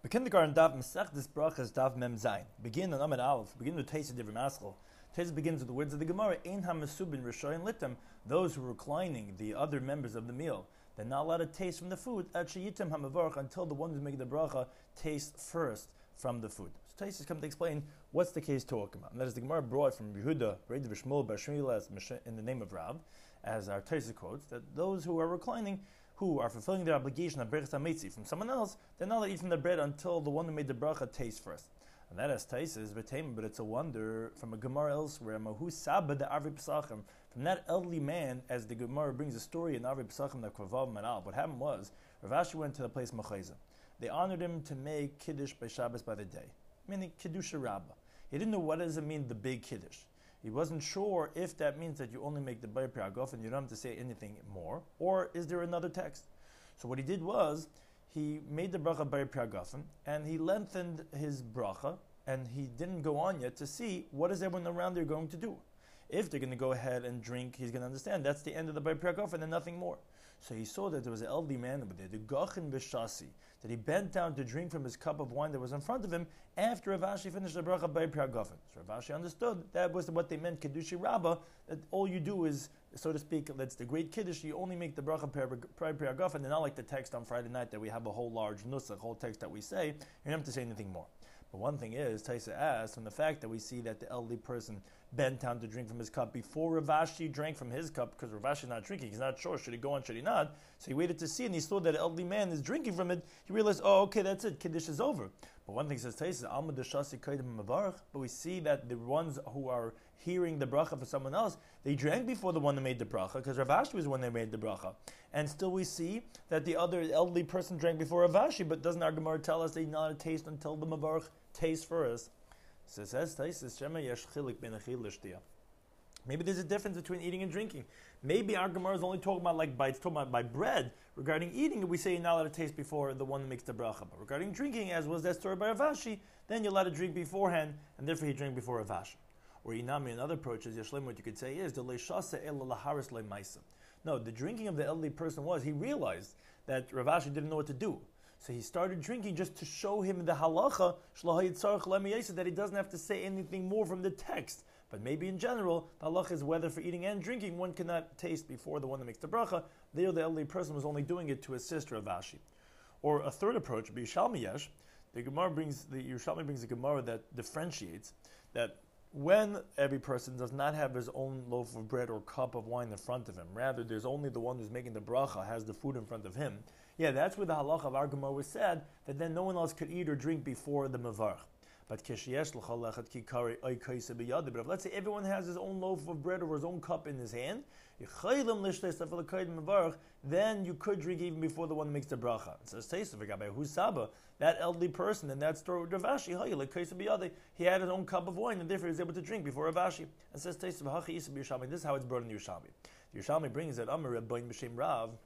The kindergarten daf Masechtas Brachas daf Mem Zayin. Begin on Amid Aleph. Begin with Taisa Divrei Maschil. Taisa begins with the words of the Gemara: Ein hamasubin rishoyin litem. Those who are reclining, the other members of the meal, they're not allowed to taste from the food. At sheyitem hamavarch, until the one who's making the bracha tastes first from the food. So Taisa come to explain what's the case talking about. And that is the Gemara brought from Yehuda, Reid Vishmul, Bashmilas, in the name of Rav, as our Taisa quotes, that those who are reclining, who are fulfilling their obligation of Berachas HaMetzi from someone else, they're not allowed to eat from the bread until the one who made the bracha tastes first. And that as Taisa is B'Tayim, but it's a wonder from a Gemara elsewhere, Mahu Saba de Avi Pesachim, from that elderly man, as the Gemara brings a story in Avi Pesachim, that Kvavav Manal. What happened was, Rav Ashi went to the place Machayza. They honored him to make Kiddush by Shabbos by the day, meaning Kiddush Rabbah. He didn't know what does it mean, the big Kiddush. He wasn't sure if that means that you only make the Bayir Priagov and you don't have to say anything more, or is there another text? So what he did was, he made the bracha Bayir Priagafim, and he lengthened his bracha, and he didn't go on yet to see what is everyone around there going to do. If they're going to go ahead and drink, he's going to understand that's the end of the Bayir Priagafim and then nothing more. So he saw that there was an elderly man over there, the Gachin B'Shasi, that he bent down to drink from his cup of wine that was in front of him after Rav Ashi finished the bracha Bayir Priagafim. So Rav Ashi understood that was what they meant, Kiddushi Rabbah, that all you do is, so to speak, that's the great Kiddush, you only make the bracha Bayir Priagafim, and not like the text on Friday night that we have a whole large nusach, whole text that we say, you don't have to say anything more. But one thing is, Taisa asks, from the fact that we see that the elderly person bent down to drink from his cup before Rav Ashi drank from his cup, because Rav Ashi is not drinking, he's not sure, should he go on, should he not? So he waited to see, and he saw that the elderly man is drinking from it. He realized, oh, okay, that's it, Kiddush is over. But one thing says Taisa, Alma Deshasi Kaidim Mavarach, but we see that the ones who are hearing the bracha for someone else, they drank before the one that made the bracha, because Rav Ashi was the one that made the bracha. And still we see that the other elderly person drank before Rav Ashi, but doesn't our Gemara tell us they not taste until the Mavarach tastes first? So it says Taisa, Shema Yesh Chilik Ben Achil L'Shtiyah. Maybe there's a difference between eating and drinking. Maybe our Gemara is only talking about it's talking about by bread. Regarding eating, we say you're not allowed to taste before the one that makes the bracha. But regarding drinking, as was that story by Rav Ashi, then you're allowed to drink beforehand, and therefore he drank before Rav Ashi. Or Inami, another approach is Yashlim, what you could say is the leishasa ela laharis le'maisa. No, the drinking of the elderly person was he realized that Rav Ashi didn't know what to do. So he started drinking just to show him the halacha that he doesn't have to say anything more from the text. But maybe in general, the halacha is whether for eating and drinking, one cannot taste before the one that makes the bracha. There, the elderly person was only doing it to assist Rav Ashi. Or a third approach, Yerushalmi Yesh, the Yerushalmi brings a Gemara that differentiates that when every person does not have his own loaf of bread or cup of wine in front of him, rather there's only the one who's making the bracha has the food in front of him. Yeah, that's where the halacha of our Gemara was said that then no one else could eat or drink before the mavarch. But if let's say everyone has his own loaf of bread or his own cup in his hand, then you could drink even before the one that makes the bracha. It says that elderly person in that story with Rav Ashi, he had his own cup of wine and therefore he was able to drink before Rav Ashi. And says this is how it's brought in Yerushalmi. The Yerushalmi brings it Amar Rabbein B'Shem Rav.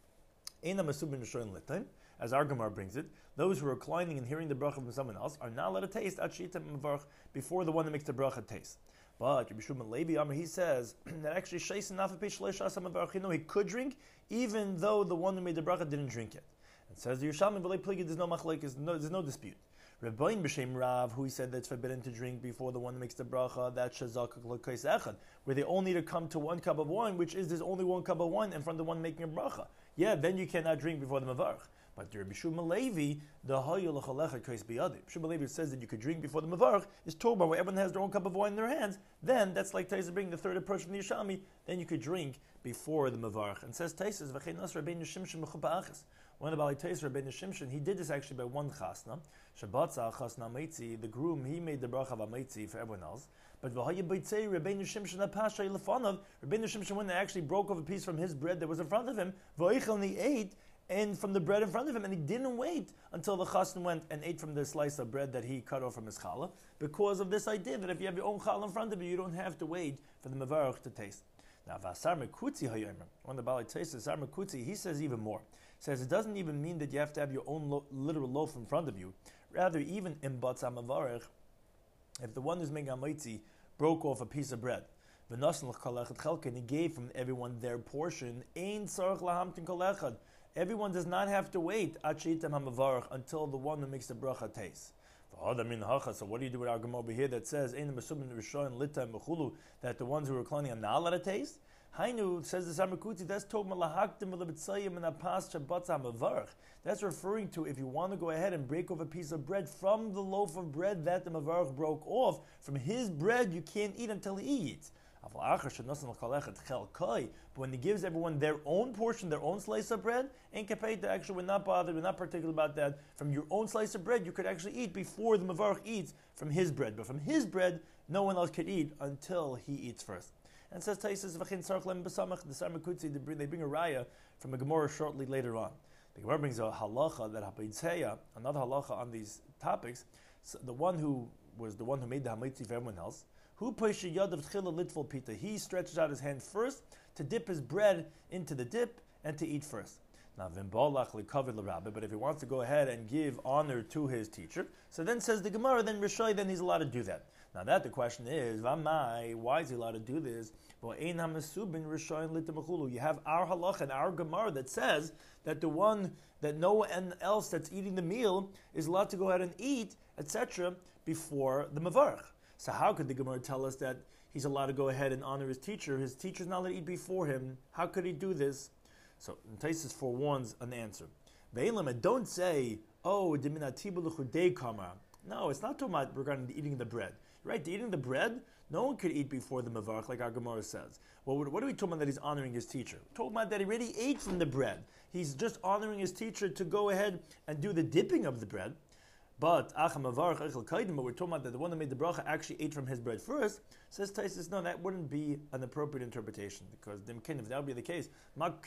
As our Gemara brings it, those who are reclining and hearing the bracha from someone else are not allowed to taste before the one that makes the bracha taste. But Rabbi Shimon Levi Amar, he says that actually he could drink even though the one who made the bracha didn't drink it. And says the Yerushalmi, there's no dispute. Rabbein B'Shem Rav, who he said that's forbidden to drink before the one that makes the bracha, that's shazak l'kais echad, where they only need to come to one cup of wine, which is there's only one cup of wine in front of the one making a bracha. Yeah, then you cannot drink before the mavarch. But the Rabbi Shimon Levi, the hayil l'chalecha kais biyadi. Shimon Levi says that you could drink before the mavarch is talking about where everyone has their own cup of wine in their hands. Then that's like Taisa bringing the third approach from the Yerushalmi. Then you could drink before the mavarch. And says Taisa, v'cheinas Rabbeinu Shimshon mechupa achas. One of the Balei Taisa, Rabbeinu Shimshon, he did this actually by one chasna. Shabbatza chasna meitzi, the groom, he made the bracha of meitzi for everyone else. But v'haya beitzei Rabbeinu Shimshon apashay lefanav. Rabbeinu Shimshon went and actually broke off a piece from his bread that was in front of him. V'oichel, and he ate and from the bread in front of him, and he didn't wait until the chassan went and ate from the slice of bread that he cut off from his challah, because of this idea that if you have your own challah in front of you, you don't have to wait for the mevarach to taste. Now, Vasar Mekutzi Hayomer, one of the Balei Taisa, Vasar Mekutzi, he says even more. He says it doesn't even mean that you have to have your own literal loaf in front of you. Rather, even in Batz HaMavarech, if the one who's making Amaitzi broke off a piece of bread, and he gave from everyone their portion, Ein Tzarech Lahamtin Kol Echad. everyone does not have to wait until the one who makes the bracha tastes. So what do you do with our Gemara over here that says that the ones who are reclining are not allowed to taste? Hainu, says the Sarmakutzi, that's referring to if you want to go ahead and break off a piece of bread from the loaf of bread that the Mavarch broke off, from his bread you can't eat until he eats. But when he gives everyone their own portion, their own slice of bread, in Kapeta, actually we're not bothered, we're not particular about that. From your own slice of bread, you could actually eat before the Mavarch eats from his bread. But from his bread, no one else could eat until he eats first. And it says Taisus V'chin Tzarech Lem B'samach, the Sarmakutzi, they bring a raya from a Gemara shortly later on. The Gemara brings a halacha that Habayitzeya, another halacha on these topics, so the one who was the one who made the Hamitzi for everyone else, he stretches out his hand first to dip his bread into the dip and to eat first. Now, but if he wants to go ahead and give honor to his teacher, so then says the Gemara, then Rishai, then he's allowed to do that. Now that the question is, why is he allowed to do this? You have our halacha and our Gemara that says that the one that no one else that's eating the meal is allowed to go ahead and eat, etc., before the Mavarch. So how could the Gemara tell us that he's allowed to go ahead and honor his teacher? His teacher's not allowed to eat before him. How could he do this? So Taisus forewarns an answer. Don't say, no, it's not talking about regarding the eating the bread. Right, the eating the bread, no one could eat before the Mavarch, like our Gemara says. Well, what are we talking about that he's honoring his teacher? We're talking about that he already ate from the bread. He's just honoring his teacher to go ahead and do the dipping of the bread. But we're talking about that the one that made the bracha actually ate from his bread first. Says Taisus, no, that wouldn't be an appropriate interpretation, because if that would be the case, what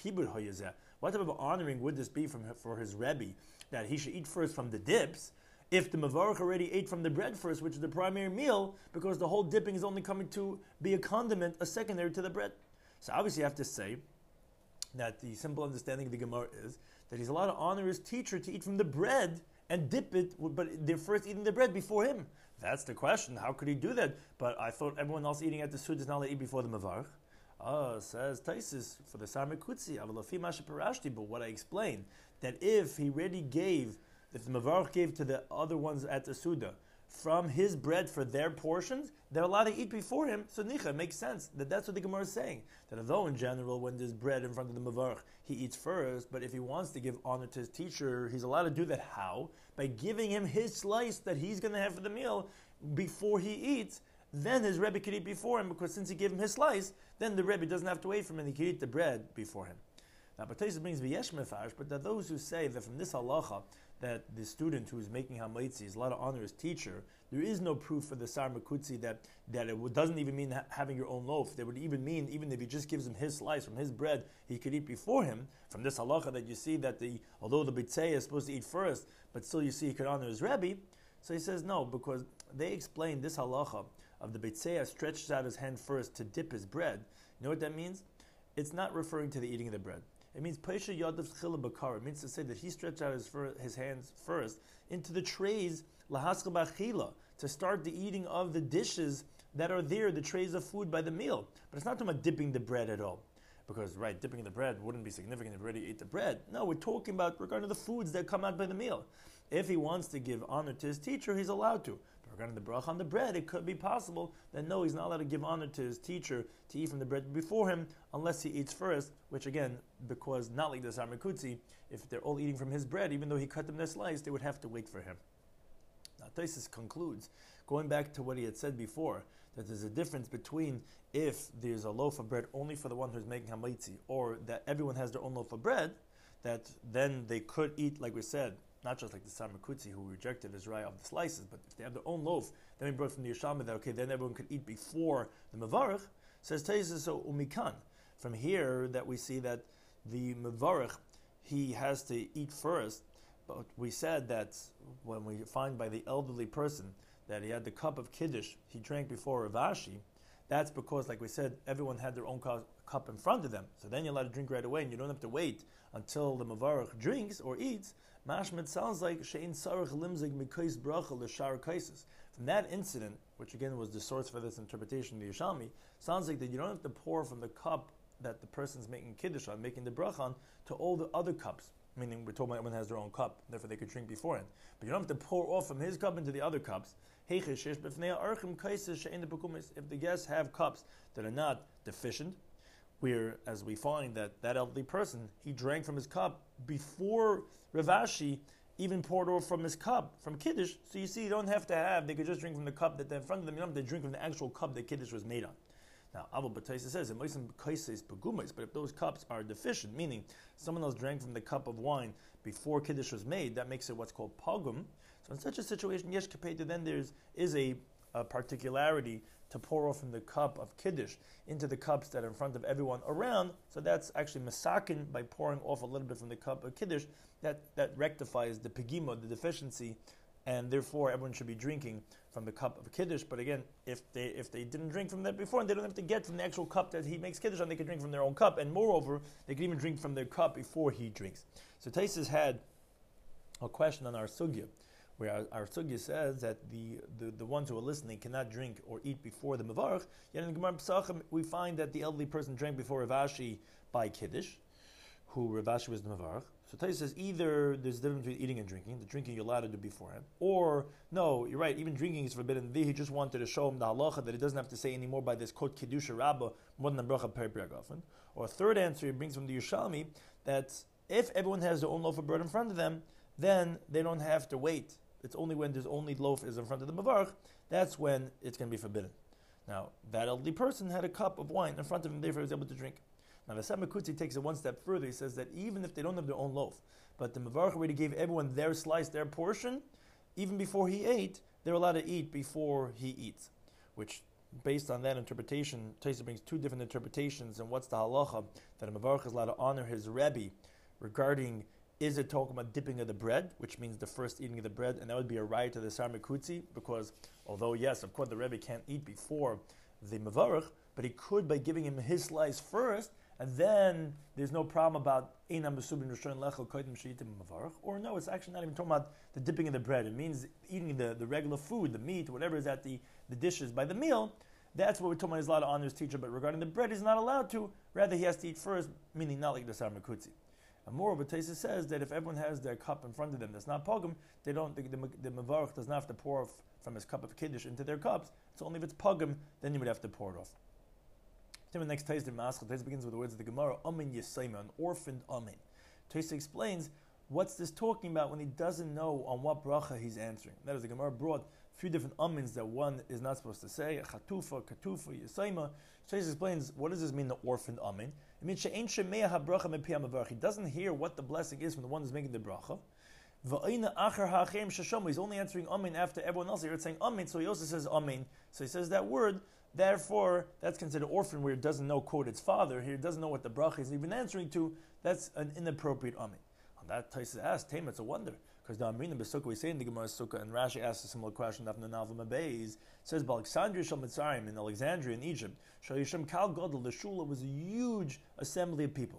type of honoring would this be for his Rebbe, that he should eat first from the dips, if the Mavarch already ate from the bread first, which is the primary meal, because the whole dipping is only coming to be a condiment, a secondary to the bread. So obviously you have to say that the simple understanding of the Gemara is that he's allowed to honor his teacher to eat from the bread and dip it, but they're first eating the bread before him. That's the question. How could he do that? But I thought everyone else eating at the Suda is not allowed to eat before the Mavarch. Says Taisus, for the Sarmakutzi, but what I explained, that if he already gave, if the Mavarch gave to the other ones at the Suda from his bread for their portions, they're allowed to eat before him. So Nicha, it makes sense that's what the Gemara is saying. That although in general, when there's bread in front of the Mavarch, he eats first, but if he wants to give honor to his teacher, he's allowed to do that. How? By giving him his slice that he's going to have for the meal before he eats. Then his Rebbe could eat before him, because since he gave him his slice, then the Rebbe doesn't have to wait for him and he can eat the bread before him. Now, Batayis brings v'yesh mefarsh, but there are those who say that from this halacha, that the student who is making hamaitzi is allowed to honor his teacher. There is no proof for the Sarmakutzi that it doesn't even mean having your own loaf. That would even mean, even if he just gives him his slice from his bread, he could eat before him. From this halacha that you see that although the Beitzei is supposed to eat first, but still you see he could honor his Rebbe. So he says no, because they explain this halacha of the Beitzei stretches out his hand first to dip his bread. You know what that means? It's not referring to the eating of the bread. It means Pesha Yadav Chila Bakar. It means to say that he stretched out his hands first into the trays Lahaska Bachila, to start the eating of the dishes that are there, the trays of food by the meal. But it's not talking about dipping the bread at all. Because, right, dipping the bread wouldn't be significant if you already ate the bread. No, we're talking about regarding the foods that come out by the meal. If he wants to give honor to his teacher, he's allowed to. But regarding the bracha on the bread, it could be possible that no, he's not allowed to give honor to his teacher to eat from the bread before him, unless he eats first, which again, because not like the Sarmakutzi, if they're all eating from his bread, even though he cut them their slice, they would have to wait for him. Now, Taisus concludes, going back to what he had said before, that there's a difference between if there's a loaf of bread only for the one who's making hamaitzi, or that everyone has their own loaf of bread, that then they could eat, like we said, not just like the Sarmakutzi who rejected his raya of the slices, but if they have their own loaf, then we brought from the Yeshama that, okay, then everyone could eat before the Mavarch. Says Taisus, so umikan. From here that we see that the Mavarch, he has to eat first, but we said that when we find by the elderly person that he had the cup of Kiddush, he drank before Ravashi, that's because, like we said, everyone had their own cup in front of them. So then you're allowed to drink right away, and you don't have to wait until the Mavarch drinks or eats. Mashmad sounds like Shein Sarach Limzig Mikais Bracha L'Shar Kaisis. From that incident, which again was the source for this interpretation of the Yishalmi, sounds like that you don't have to pour from the cup that the person's making Kiddush on, making the bracha on, to all the other cups. meaning we're talking about everyone has their own cup, therefore they could drink beforehand. But you don't have to pour off from his cup into the other cups. If the guests have cups that are not deficient, where, as we find that elderly person, he drank from his cup before Rav Ashi even poured off from his cup, from Kiddush, so you see you don't have to have, they could just drink from the cup that's in front of them, you don't have to drink from the actual cup that Kiddush was made on. Now, Abba Bataisa says, but if those cups are deficient, meaning someone else drank from the cup of wine before Kiddush was made, that makes it what's called pogum. So in such a situation, yesh kapeta, then there is a particularity to pour off from the cup of Kiddush into the cups that are in front of everyone around. So that's actually masakin by pouring off a little bit from the cup of Kiddush. That rectifies the pegima, the deficiency, and therefore everyone should be drinking from the cup of Kiddush. But again, if they didn't drink from that before, and they don't have to get from the actual cup that he makes Kiddush on, they can drink from their own cup. And moreover, they can even drink from their cup before he drinks. So Taisus had a question on our sugya, where our sugya says that the ones who are listening cannot drink or eat before the Mavarch. Yet in the Gemara Pesachim, we find that the elderly person drank before Rav Ashi by Kiddush, who Rav Ashi was the Mavarch. So Taisus says either there's a difference between eating and drinking. The drinking you're allowed to do beforehand, or no, you're right. Even drinking is forbidden. He just wanted to show him the halacha that he doesn't have to say anymore by this quote Kiddusha Rabbah more than the bracha periagafen. Or a third answer he brings from the Yerushalmi that if everyone has their own loaf of bread in front of them, then they don't have to wait. It's only when there's only loaf is in front of the mavarch, that's when it's going to be forbidden. Now, that elderly person had a cup of wine in front of him, therefore he was able to drink. Now, the Samakutzi takes it one step further. He says that even if they don't have their own loaf, but the mavarch already gave everyone their slice, their portion, even before he ate, they're allowed to eat before he eats. Which, based on that interpretation, Taisa brings two different interpretations, and what's the halacha that a mavarch is allowed to honor his Rebbe regarding, is it talking about dipping of the bread, which means the first eating of the bread, and that would be a right to the Sarmikutzi, because although, yes, of course, the Rebbe can't eat before the Mavarach, but he could by giving him his slice first, and then there's no problem about Einam Besubin Rishon Lechel Koidim Sheitim Mavarach, or no, it's actually not even talking about the dipping of the bread. It means eating the regular food, the meat, whatever is at the dishes by the meal. That's what we're talking about. He's allowed to honor his teacher, but regarding the bread, he's not allowed to. Rather, he has to eat first, meaning not like the Sarmikutzi. And moreover, Taisa says that if everyone has their cup in front of them that's not pogum, they don't. The mavarch does not have to pour off from his cup of kiddush into their cups. It's only if it's pogum, then you would have to pour it off. The next Taisa begins with the words of the Gemara, Amin Yisayma, an orphaned Amin. Taisa explains what's this talking about when he doesn't know on what bracha he's answering. That is, the Gemara brought a few different amins that one is not supposed to say, chatufa, katufa, Yisayma. Taisa explains, what does this mean, the orphaned Amin? It means he doesn't hear what the blessing is from the one who's making the bracha. He's only answering amen after everyone else here. It's saying amen, so he also says amen. So he says that word. Therefore, that's considered orphan, where he doesn't know, quote, its father. Here, he doesn't know what the bracha is even answering to. That's an inappropriate amen. On that, Taisa asks, Tema, it's a wonder. Because the Amrina Besukah, we say in the Gemara Sukkah, and Rashi asks a similar question after the Navim Abeis, says, Alexandria Shal Mitzrayim, in Alexandria, in Egypt, Shal Yishem Kal Gadol, the Shula was a huge assembly of people.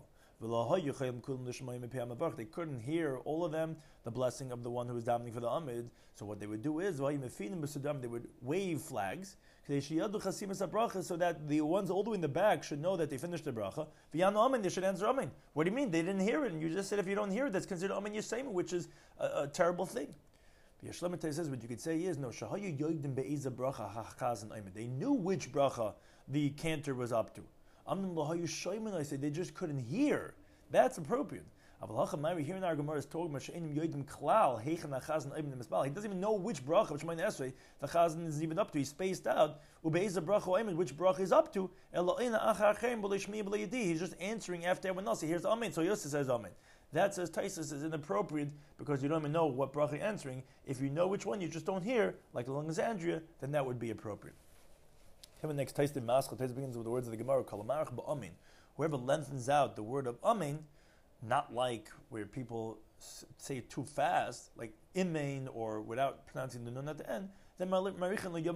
They couldn't hear, all of them, the blessing of the one who was davening for the Amid. So what they would do is, they would wave flags, so that the ones all the way in the back should know that they finished the bracha. They should answer amen. What do you mean? They didn't hear it, and you just said if you don't hear it, that's considered amen yisayim, which is a terrible thing. Yeshlemitay says what you could say is, no, they knew which bracha the cantor was up to. I say they just couldn't hear. That's appropriate. Here in our Gemara is talking about he doesn't even know which bracha, which the chazan is even up to. He's spaced out. Which bracha is up to? He's just answering after everyone else. He hears amen, so he also says amen. That, says Taisus, is inappropriate because you don't even know what bracha you're answering. If you know which one you just don't hear, like Alexandria, then that would be appropriate. Next, Taisa begins with the words of the Gemara, whoever lengthens out the word of amen, not like where people say it too fast, like imain or without pronouncing the nun at the end, then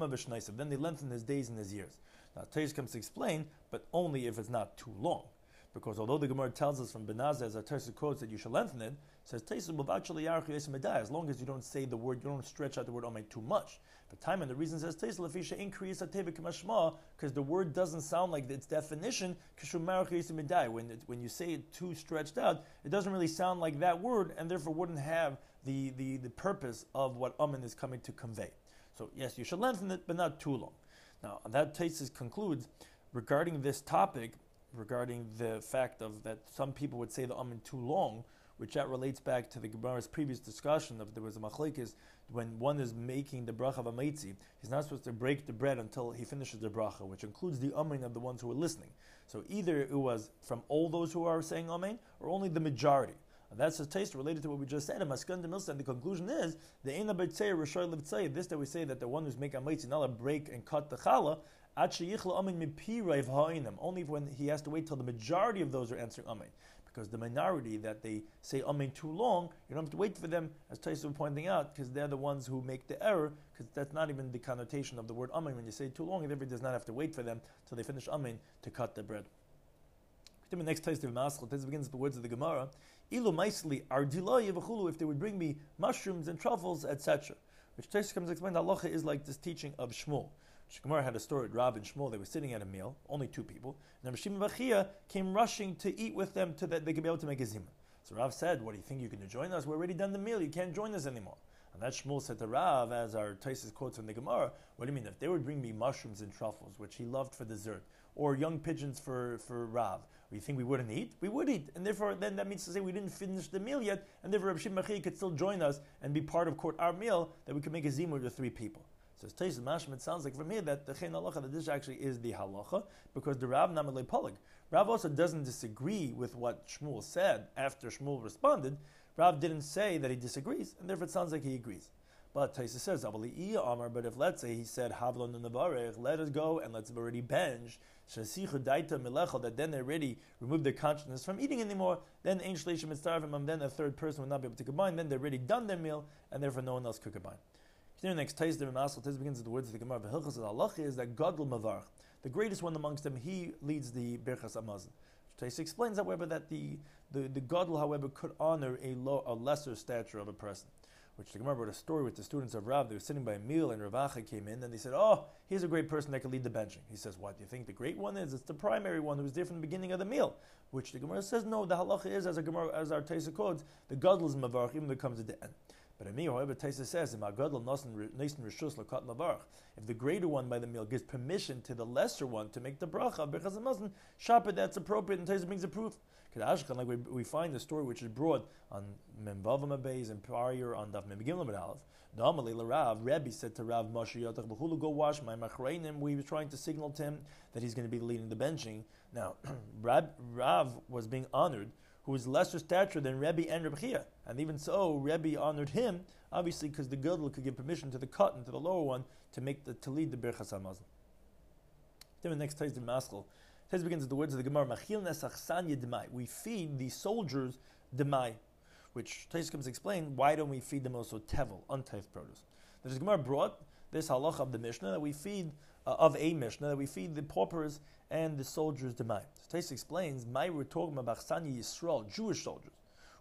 they lengthen his days and his years. Now, Taisa comes to explain, but only if it's not too long. because although the Gemara tells us from Benazah, as our Tosfos quotes, that you should lengthen it, says Tosfos will actually as long as you don't say the word, you don't stretch out the word Amen too much. The time and the reason says Tosfos lefisha increase atevik mashma, because the word doesn't sound like its definition. When you say it too stretched out, it doesn't really sound like that word, and therefore wouldn't have the purpose of what Amen is coming to convey. So yes, you should lengthen it, but not too long. Now that Tosfos concludes regarding this topic, regarding the fact of that some people would say the Amen too long, which that relates back to the Gemara's previous discussion of there was a machlekes when one is making the bracha of a meitzi, he's not supposed to break the bread until he finishes the bracha, which includes the Amen of the ones who are listening. So either it was from all those who are saying Amen, or only the majority. And that's a taste related to what we just said. And the conclusion is the Eina B'Tzei Rishoy L'Tzei. This that we say that the one who's making a meitzi not break and cut the challah. Only when he has to wait till the majority of those are answering Amen. Because the minority that they say Amen too long, you don't have to wait for them, as Tosfos was pointing out, because they're the ones who make the error, because that's not even the connotation of the word Amen. When you say too long, it does not have to wait for them till they finish Amen to cut the bread. The next Tosfos begins with the words of the Gemara, Ilu Maisli Ardilai V'chulu, if they would bring me mushrooms and truffles, etc. Which Tosfos comes to explain, the halacha is like this teaching of Shmuel. Gemara had a story at Rav and Shmuel. They were sitting at a meal, only two people. And Rabbi Shimon Bachia came rushing to eat with them so that they could be able to make a zimah. So Rav said, "What do you think? You can join us? We're already done the meal. You can't join us anymore." And that Shmuel said to Rav, as our Tosfos quotes from the Gemara, "What do you mean? If they would bring me mushrooms and truffles, which he loved for dessert, or young pigeons for Rav, you think we wouldn't eat? We would eat, and therefore then that means to say we didn't finish the meal yet, and therefore Rabbi Shimon Bachia could still join us and be part of our meal that we could make a zimah with 3 people." So Tosfos Mashma, it sounds like from here that the Chen Halacha, that this actually is the Halacha, because the Rav Namalei Polig. Rav also doesn't disagree with what Shmuel said after Shmuel responded. Rav didn't say that he disagrees, and therefore it sounds like he agrees. But Tosfos says, but if let's say he said, Havlon Navarech, let us go and let's already bench, that then they already removed their consciousness from eating anymore, then then a third person would not be able to combine, then they've already done their meal, and therefore no one else could combine. The next Tosfos begins with the words of the Gemara. V'hilchos halacha is that Gadol Mavarch, the greatest one amongst them, he leads the Birchas Hamazon. Tosfos explains, however, that the Gadol, however, could honor a lesser stature of a person. Which the Gemara wrote a story with the students of Rav. They were sitting by a meal, and Rav Acha came in, and they said, "Oh, here's a great person that can lead the benching." He says, "What do you think the great one is? It's the primary one who was there from the beginning of the meal." Which the Gemara says, "No, the halacha is as our Tosfos quotes, the Gadol is Mavarch even though it comes at the end." But in me, however, Tosfos says, if the greater one by the meal gives permission to the lesser one to make the bracha, Birchas Hamazon, Shabbat, that's appropriate, and Tosfos brings a proof. Like we find the story which is brought on Membavam Abayz and prior on Daf Memgimel Ben Aleph. Normally, Rav, Rebbe said to Rav Moshe Yotach B'chulu, go wash my machreinim. We were trying to signal to him that he's going to be leading the benching. Now, Rav was being honored, who is lesser stature than Rebbe and Reb Chia. And even so, Rebbe honored him, obviously because the Gadol could give permission to the cotton, to the lower one, to lead the Birchas Hamazon. Then the next Tosfos in Maskell. Tosfos begins with the words of the Gemara, Machil nesach sanya demai. We feed the soldiers demai, which Tosfos comes to explain, why don't we feed them also tevel, untithed produce? The Gemara brought this halacha of the Mishnah, that we feed, of a Mishnah, that we feed the paupers and the soldiers demai. So Tosfos explains, we're talking about Sanya Yisrael, Jewish soldiers,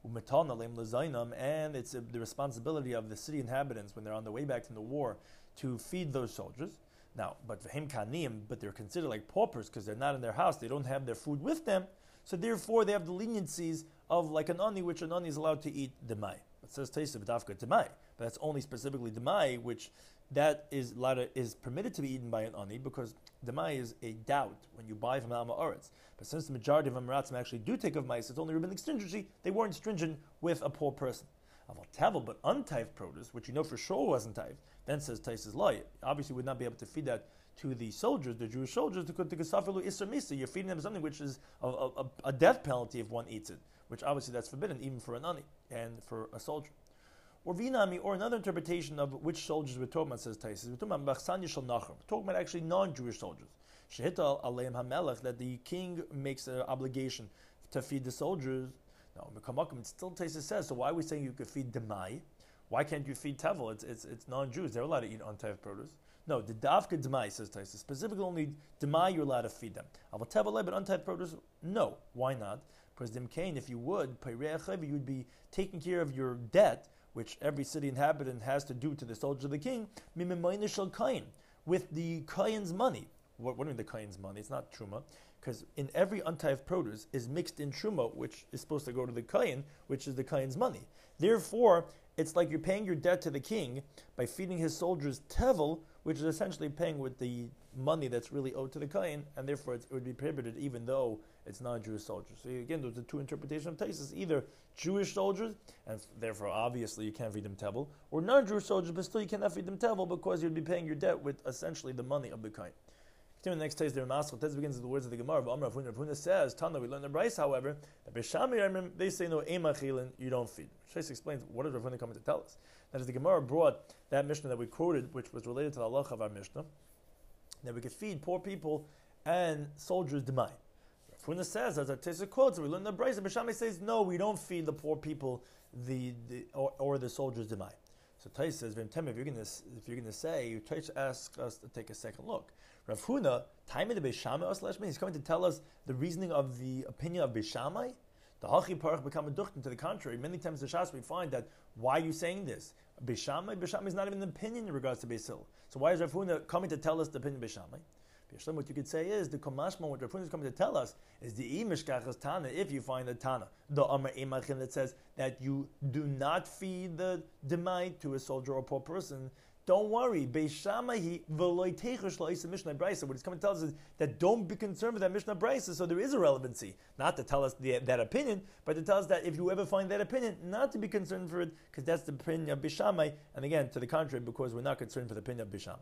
and it's the responsibility of the city inhabitants when they're on their way back from the war to feed those soldiers. Now, but v'hem kanim, but they're considered like paupers because they're not in their house, they don't have their food with them, so therefore they have the leniencies of like an ani, which an ani is allowed to eat demai. It says taste of dafka demai, but that's only specifically demai, which that is permitted to be eaten by an ani because demai is a doubt when you buy from Alma Oretz. But since the majority of Amaratzim actually do take of mice, it's only rabbinic stringency. They weren't stringent with a poor person. But untithed produce, which you know for sure wasn't tithed, then says Tosfos law. Obviously, would not be able to feed that to the soldiers, the Jewish soldiers, you're feeding them something which is a death penalty if one eats it, which obviously that's forbidden even for an ani and for a soldier. Or Vinami, or another interpretation of which soldiers we're talking about, says Tosfos. We're talking about Bachsan Yishal Nachar. We're talking about actually non-Jewish soldiers. Shehita Aleim HaMelech, that the king makes an obligation to feed the soldiers. Now, it still Tosfos says, so why are we saying you could feed demai? Why can't you feed tevel? It's non-Jews. They're allowed to eat untithed produce. No, the davka demai, says Taisa. Specifically only demai you're allowed to feed them. Aval tevel but untithed produce, no. Why not? Because dimkain, if you would, you would be taking care of your debt, which every city inhabitant has to do to the soldier of the king, with the kain's money. What do you mean the kain's money? It's not truma, because in every untithed produce is mixed in truma, which is supposed to go to the kain, which is the kain's money. Therefore, it's like you're paying your debt to the king by feeding his soldiers tevel, which is essentially paying with the money that's really owed to the kain, and therefore it would be prohibited even though it's non-Jewish soldiers. So again, those are two interpretations of Taisus: either Jewish soldiers, and therefore obviously you can't feed them tevel, or non-Jewish soldiers, but still you cannot feed them tevel because you'd be paying your debt with essentially the money of the kain. Continue the next Taisus, the Ramaskel. Taisus begins with the words of the Gemara. Rav Huna says, Tana, we learn the Bryce, however, that B'Shami, they say no, Eimachilin, you don't feed. Shais explains, what is Rav Huna coming to tell us? That is, the Gemara brought that Mishnah that we quoted, which was related to the halacha of our Mishnah, that we could feed poor people and soldiers demai. Rav Huna says, as our Taisus quotes, we learn the Bryce, and B'Shami says, no, we don't feed the poor people or the soldiers demai. So Taisus says, if you're going to say, Taisus asks us to take a second look. Rav Huna, time in the Beishamai, he's coming to tell us the reasoning of the opinion of Beishamai. The Hachi Parach become a duchtin. To the contrary, many times in the Shas we find that, why are you saying this? Beishamai is not even an opinion in regards to Beisil. So why is Rav Huna coming to tell us the opinion of Beishamai? What you could say is, the Kamashma, what Rav Huna is coming to tell us, is the Imishkachas Tana, if you find a Tana, the Amar Emachin that says that you do not feed the demai to a soldier or poor person. Don't worry, Beishamai v'loy teichush la'isa Mishnah Brisa. What he's coming to tell us is that don't be concerned with that Mishnah Brisa. So there is a relevancy, not to tell us that opinion, but to tell us that if you ever find that opinion, not to be concerned for it, because that's the opinion of Beishamai. And again, to the contrary, because we're not concerned for the opinion of Beishamai.